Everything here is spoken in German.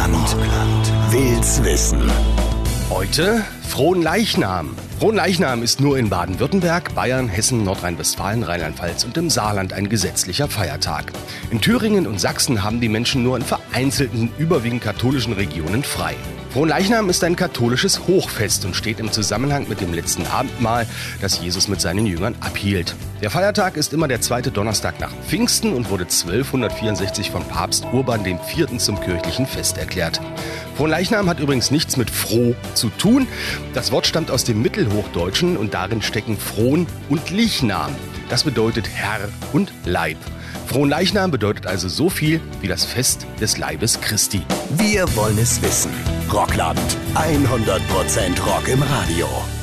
will's wissen. Heute Fronleichnam. Fronleichnam ist nur in Baden-Württemberg, Bayern, Hessen, Nordrhein-Westfalen, Rheinland-Pfalz und im Saarland ein gesetzlicher Feiertag. In Thüringen und Sachsen haben die Menschen nur in vereinzelten, überwiegend katholischen Regionen frei. Fronleichnam ist ein katholisches Hochfest und steht im Zusammenhang mit dem letzten Abendmahl, das Jesus mit seinen Jüngern abhielt. Der Feiertag ist immer der zweite Donnerstag nach Pfingsten und wurde 1264 von Papst Urban IV. Zum kirchlichen Fest erklärt. Fronleichnam hat übrigens nichts mit froh zu tun. Das Wort stammt aus dem Mittelhochdeutschen und darin stecken Fron und Lichnam. Das bedeutet Herr und Leib. Fronleichnam bedeutet also so viel wie das Fest des Leibes Christi. Wir wollen es wissen. Rockland. 100% Rock im Radio.